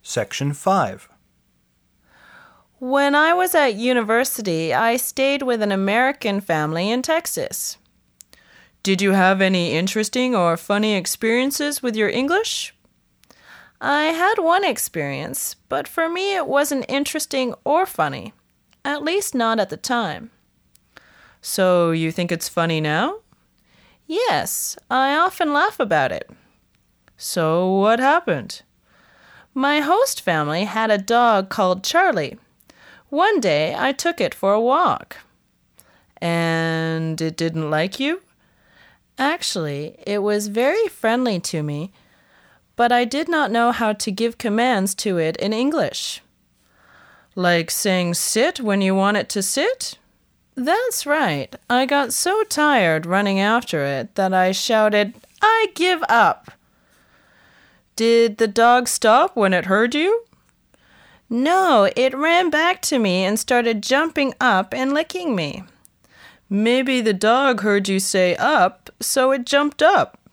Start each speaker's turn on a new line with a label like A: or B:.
A: Section 5.
B: When I was at university, I stayed with an American family in Texas. Did you have any interesting or funny experiences with your English? I had one experience, but for me it wasn't interesting or funny, at least not at the time. So you think it's funny now? Yes, I often laugh about it. So what happened? My host family had a dog called Charlie. One day I took it for a walk. And it didn't like you? Actually, it was very friendly to me, but I did not know how to give commands to it in English. Like saying sit when you want it to sit? That's right. I got so tired running after it that I shouted, "I give up!" Did the dog stop when it heard you? No, it ran back to me and started jumping up and licking me. Maybe the dog heard you say up, so it jumped up.